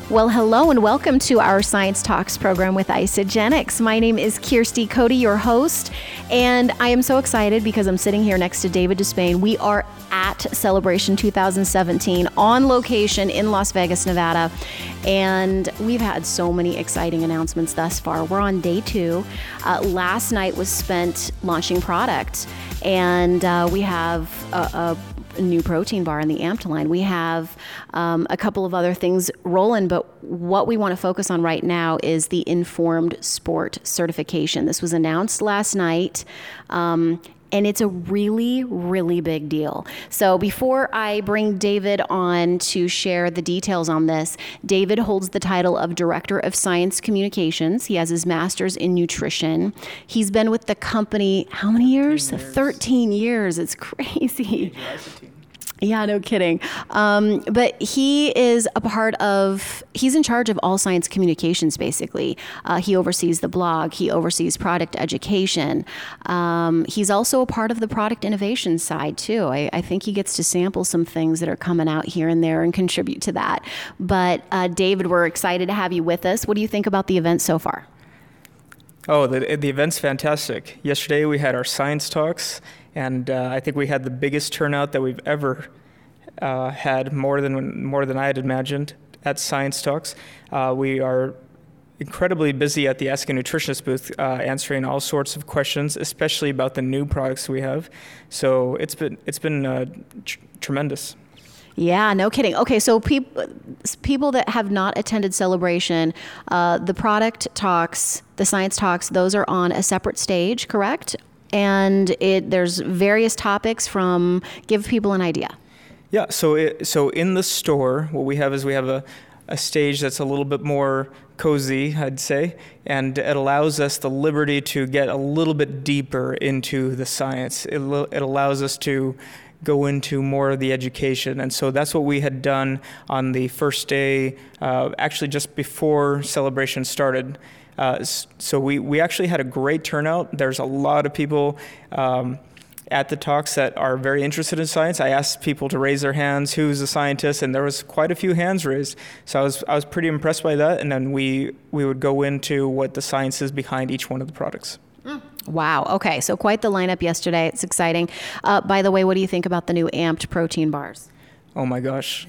Well, hello and welcome to our Science Talks program with Isagenix. My name is Kirsty Cody, your host, and I am so excited because I'm sitting here next to David Despain. We are at Celebration 2017 on location in Las Vegas, Nevada, and we've had so many exciting announcements thus far. We're on day 2. Last night was spent launching product, and we have a new protein bar in the Amped line. We have a couple of other things rolling, but what we want to focus on right now is the Informed Sport certification. This was announced last night, and it's a really, really big deal. So before I bring David on to share the details on this, David holds the title of Director of Science Communications. He has his master's in nutrition. He's been with the company, how many years? 13 years. It's crazy. Yeah, no kidding. But he is he's in charge of all science communications, basically. He oversees the blog. He oversees product education. He's also a part of the product innovation side, too. I think he gets to sample some things that are coming out here and there and contribute to that. But David, we're excited to have you with us. What do you think about the event so far? Oh, the event's fantastic. Yesterday we had our science talks, and I think we had the biggest turnout that we've ever had, more than I had imagined at science talks. We are incredibly busy at the Ask a Nutritionist booth, answering all sorts of questions, especially about the new products we have. So it's been tremendous. Yeah, no kidding. Okay, so people that have not attended Celebration, the product talks, the science talks, those are on a separate stage, correct? And there's various topics from, give people an idea. Yeah, so in the store, what we have is a stage that's a little bit more cozy, I'd say, and it allows us the liberty to get a little bit deeper into the science. It allows us to go into more of the education. And so that's what we had done on the first day, actually just before Celebration started. So we actually had a great turnout. There's a lot of people at the talks that are very interested in science. I asked people to raise their hands, who's a scientist, and there was quite a few hands raised. So I was pretty impressed by that, and then we would go into what the science is behind each one of the products. Wow. Okay. So quite the lineup yesterday. It's exciting. By the way, what do you think about the new Amped protein bars? Oh my gosh.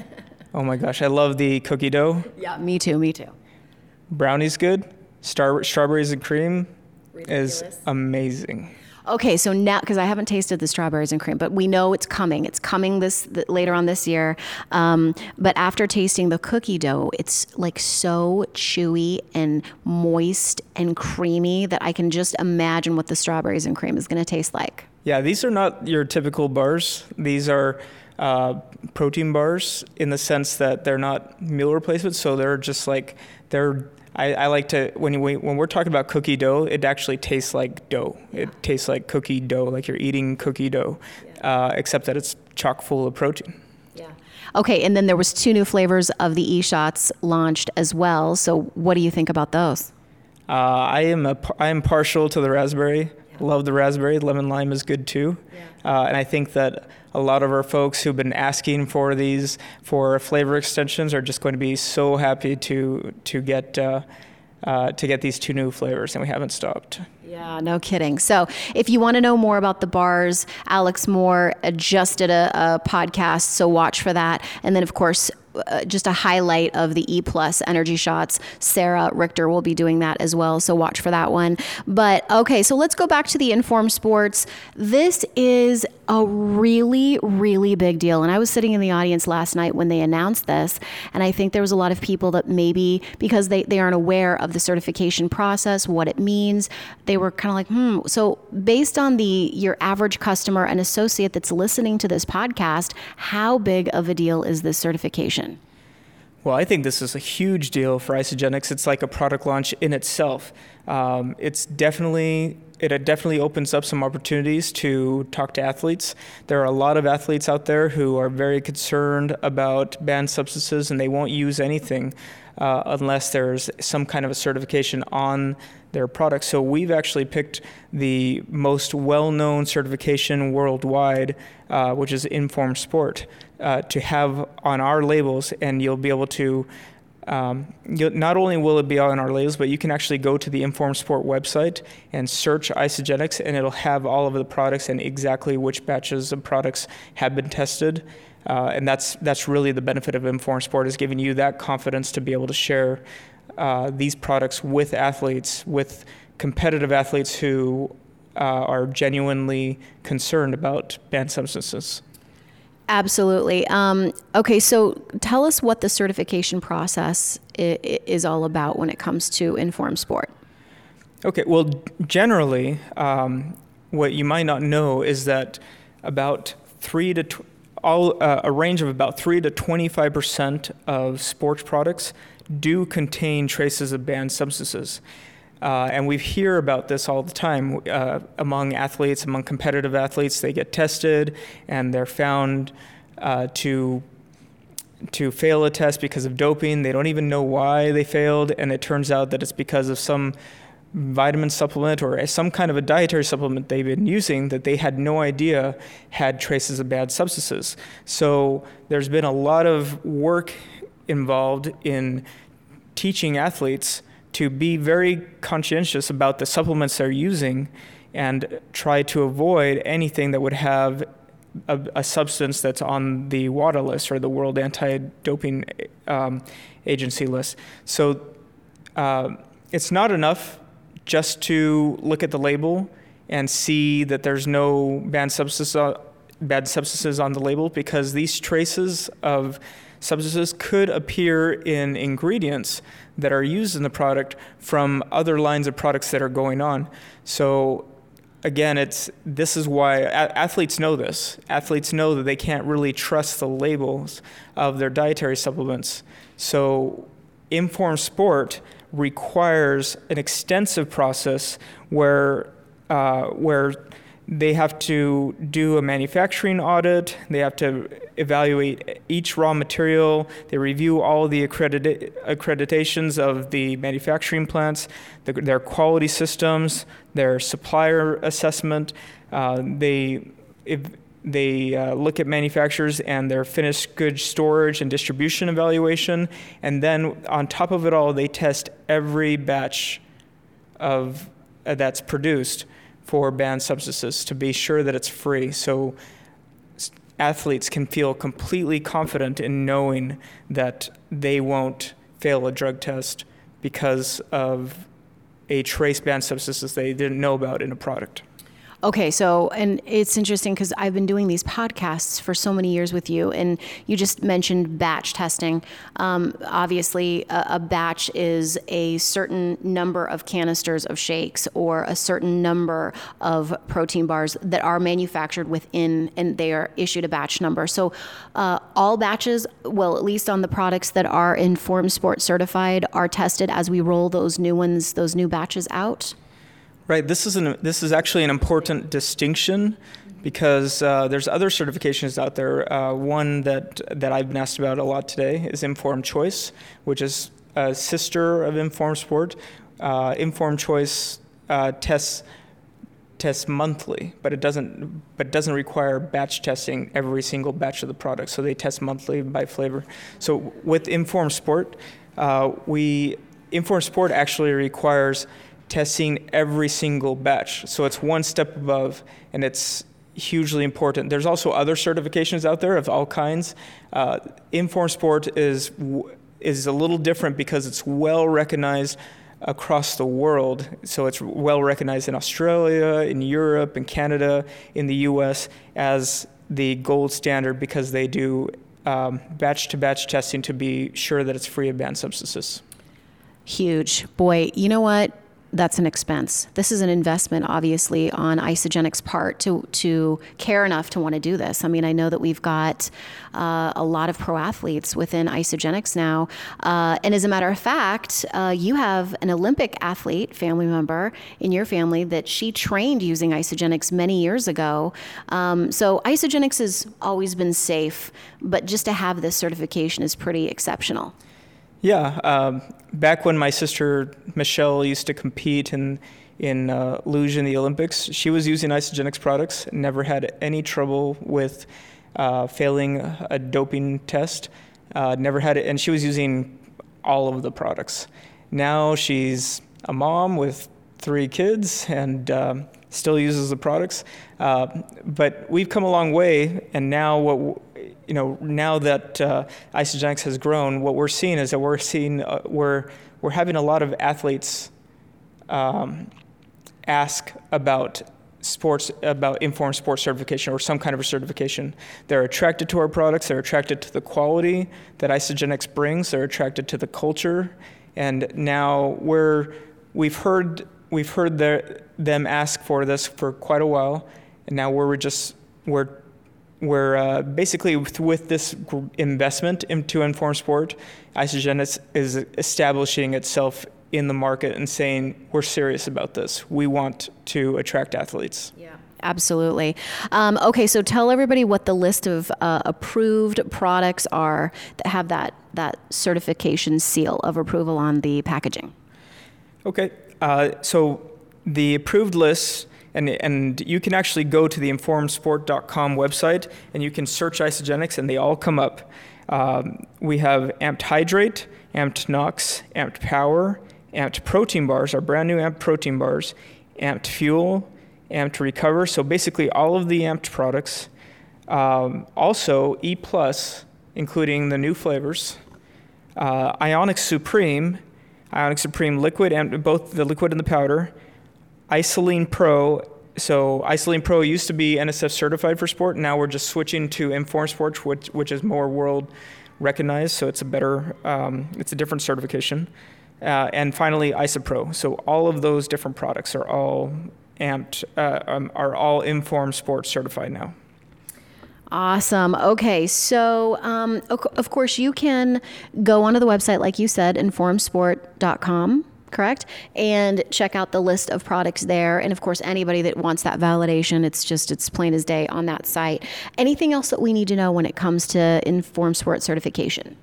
I love the cookie dough. Yeah, me too. Brownie's good. Strawberries and cream Ridiculous. Is amazing. Okay, so now, because I haven't tasted the strawberries and cream, but we know it's coming. It's coming later on this year. But after tasting the cookie dough, it's like so chewy and moist and creamy that I can just imagine what the strawberries and cream is going to taste like. Yeah, these are not your typical bars. These are protein bars in the sense that they're not meal replacements. So they're just like, I like to, when we're talking about cookie dough, it actually tastes like dough. It tastes like cookie dough, like you're eating cookie dough, except that it's chock full of protein. Yeah. Okay, and then there was 2 new flavors of the E-Shots launched as well. So what do you think about those? I am partial to the raspberry. Love the raspberry. Lemon lime is good too. And I think that a lot of our folks who've been asking for these for flavor extensions are just going to be so happy to get these 2 new flavors, and we haven't stopped. Yeah, no kidding. So if you want to know more about the bars, Alex Moore just did a podcast, so watch for that. And then, of course, just a highlight of the E+ energy shots. Sarah Richter will be doing that as well, so watch for that one. But okay, so let's go back to the Informed Sports. This is a really, really big deal. And I was sitting in the audience last night when they announced this, and I think there was a lot of people that maybe, because they aren't aware of the certification process, what it means, they were kind of like, So based on your average customer and associate that's listening to this podcast, how big of a deal is this certification? Well, I think this is a huge deal for Isagenix. It's like a product launch in itself. It definitely opens up some opportunities to talk to athletes. There are a lot of athletes out there who are very concerned about banned substances, and they won't use anything unless there's some kind of a certification on their product. So we've actually picked the most well-known certification worldwide, which is Informed Sport, to have on our labels, and you'll be able to Not only will it be on our labels, but you can actually go to the Informed Sport website and search Isagenix, and it'll have all of the products and exactly which batches of products have been tested. And that's really the benefit of Informed Sport, is giving you that confidence to be able to share these products with athletes, with competitive athletes who are genuinely concerned about banned substances. Absolutely. Okay, so tell us what the certification process is all about when it comes to Informed Sport. Okay, well, generally, what you might not know is that about a range of about 3 to 25% of sports products do contain traces of banned substances. And we hear about this all the time among athletes, among competitive athletes. They get tested and they're found to fail a test because of doping. They don't even know why they failed, and it turns out that it's because of some vitamin supplement or some kind of a dietary supplement they've been using that they had no idea had traces of bad substances. So there's been a lot of work involved in teaching athletes to be very conscientious about the supplements they're using and try to avoid anything that would have a substance that's on the WADA list, or the World Anti-Doping Agency list. So it's not enough just to look at the label and see that there's no banned substances on the label, because these traces of substances could appear in ingredients that are used in the product from other lines of products that are going on. So again, this is why athletes know this. Athletes know that they can't really trust the labels of their dietary supplements. So Informed Sport requires an extensive process where they have to do a manufacturing audit. They have to evaluate each raw material. They review all the accreditations of the manufacturing plants, their quality systems, their supplier assessment. They look at manufacturers and their finished goods storage and distribution evaluation. And then on top of it all, they test every batch of that's produced for banned substances to be sure that it's free. So athletes can feel completely confident in knowing that they won't fail a drug test because of a trace banned substances they didn't know about in a product. Okay, so, and it's interesting because I've been doing these podcasts for so many years with you, and you just mentioned batch testing. Obviously, a batch is a certain number of canisters of shakes or a certain number of protein bars that are manufactured within, and they are issued a batch number. So all batches, well, at least on the products that are Informed Sport certified, are tested as we roll those new batches out? Right. This is actually an important distinction, because there's other certifications out there. One that I've been asked about a lot today is Informed Choice, which is a sister of Informed Sport. Informed Choice tests monthly, but it doesn't require batch testing every single batch of the product. So they test monthly by flavor. So with Informed Sport, Informed Sport actually requires testing every single batch. So it's one step above, and it's hugely important. There's also other certifications out there of all kinds. Informed Sport is a little different because it's well recognized across the world. So it's well recognized in Australia, in Europe, in Canada, in the US as the gold standard, because they do batch-to-batch testing to be sure that it's free of banned substances. Huge. Boy, you know what? That's an expense. This is an investment, obviously, on Isagenix' part to care enough to want to do this. I mean, I know that we've got a lot of pro athletes within Isagenix now. And as a matter of fact, you have an Olympic athlete, family member in your family, that she trained using Isagenix many years ago. So Isagenix has always been safe, but just to have this certification is pretty exceptional. Yeah, back when my sister Michelle used to compete in luge in the Olympics, she was using Isagenix products, never had any trouble with failing a doping test, never had it, and she was using all of the products. Now she's a mom with 3 kids and still uses the products. But we've come a long way, and now now that Isagenix has grown, what we're seeing is that we're having a lot of athletes ask about informed sports certification or some kind of a certification. They're attracted to our products. They're attracted to the quality that Isagenix brings. They're attracted to the culture, and now we've heard them ask for this for quite a while, and now we're basically with this investment into informed sport, Isagenix is establishing itself in the market and saying, we're serious about this. We want to attract athletes. Yeah, absolutely. Okay, so tell everybody what the list of approved products are that have that certification seal of approval on the packaging. Okay, so the approved list, and you can actually go to the informedsport.com website and you can search Isagenix and they all come up. We have Amped Hydrate, Amped Nox, Amped Power, Amped Protein Bars, our brand new Amped Protein Bars, Amped Fuel, Amped Recover. So basically all of the Amped products. Also E+, including the new flavors. Ionix Supreme Liquid, and both the liquid and the powder. Isoline Pro. So Isoline Pro used to be NSF certified for sport. Now we're just switching to Informed Sport, which is more world recognized. So it's it's a different certification. And finally, IsoPro. So all of those different products are all are all Informed Sport certified now. Awesome. Okay, so of course you can go onto the website, like you said, informedsport.com, correct? And check out the list of products there. And of course, anybody that wants that validation, it's plain as day on that site. Anything else that we need to know when it comes to Informed Sport certification?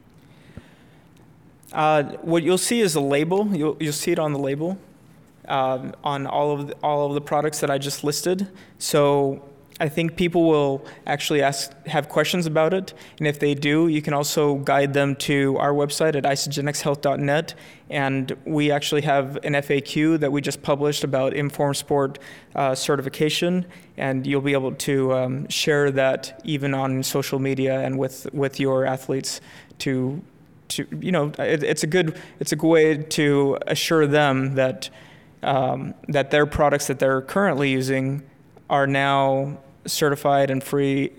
What you'll see is a label. You'll see it on the label on all of the products that I just listed. So I think people will actually have questions about it, and if they do, you can also guide them to our website at isagenixhealth.net, and we actually have an FAQ that we just published about Informed Sport certification, and you'll be able to share that even on social media and with your athletes to it's a good way to assure them that that their products that they're currently using are now certified and free,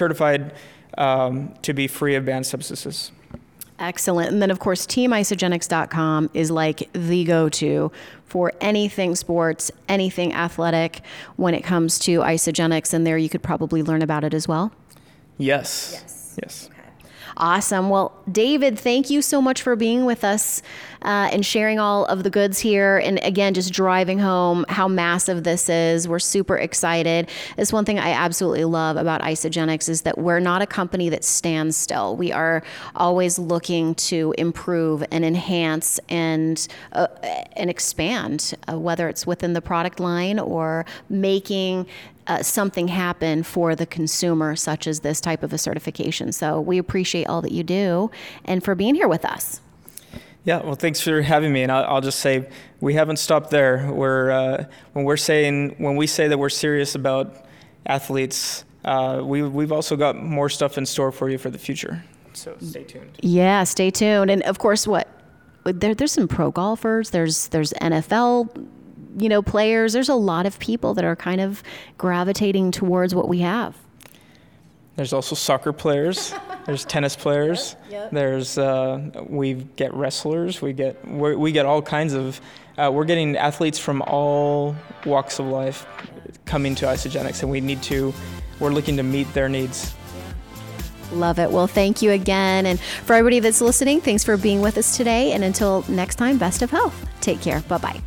to be free of banned substances. Excellent. And then, of course, teamisogenix.com is like the go-to for anything sports, anything athletic when it comes to Isagenix. And there you could probably learn about it as well. Yes. Okay. Awesome. Well, David, thank you so much for being with us and sharing all of the goods here. And again, just driving home how massive this is. We're super excited. It's one thing I absolutely love about Isagenix is that we're not a company that stands still. We are always looking to improve and enhance and expand, whether it's within the product line or making something happen for the consumer, such as this type of a certification. So we appreciate all that you do and for being here with us. Yeah, well, thanks for having me. And I'll just say we haven't stopped there. When we say that we're serious about athletes, we've also got more stuff in store for you for the future. So stay tuned. Yeah, stay tuned. And of course, there's some pro golfers. There's NFL players. There's a lot of people that are kind of gravitating towards what we have. There's also soccer players. There's tennis players. Yep. There's we get wrestlers. We get all kinds of. We're getting athletes from all walks of life coming to Isagenix, and we're looking to meet their needs. Love it. Well, thank you again. And for everybody that's listening, thanks for being with us today. And until next time, best of health. Take care. Bye-bye.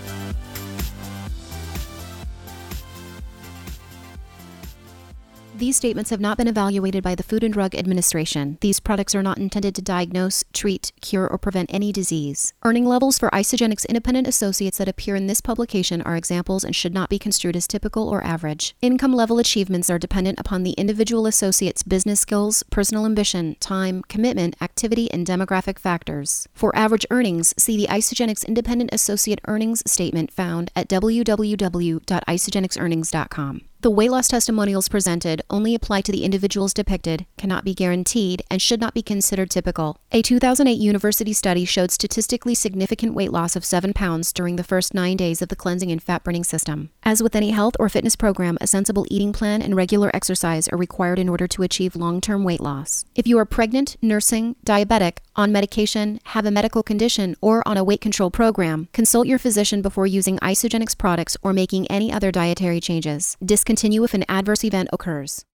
These These statements have not been evaluated by the Food and Drug Administration. These products are not intended to diagnose, treat, cure, or prevent any disease. Earning levels for Isagenix independent associates that appear in this publication are examples and should not be construed as typical or average. Income level achievements are dependent upon the individual associate's business skills, personal ambition, time, commitment, activity, and demographic factors. For average earnings, see the Isagenix Independent Associate Earnings Statement found at www.isagenixearnings.com. The weight loss testimonials presented only apply to the individuals depicted, cannot be guaranteed, and should not be considered typical. A 2008 university study showed statistically significant weight loss of 7 pounds during the first 9 days of the cleansing and fat-burning system. As with any health or fitness program, a sensible eating plan and regular exercise are required in order to achieve long-term weight loss. If you are pregnant, nursing, diabetic, on medication, have a medical condition, or on a weight control program, consult your physician before using Isagenix products or making any other dietary changes. Discontinue if an adverse event occurs.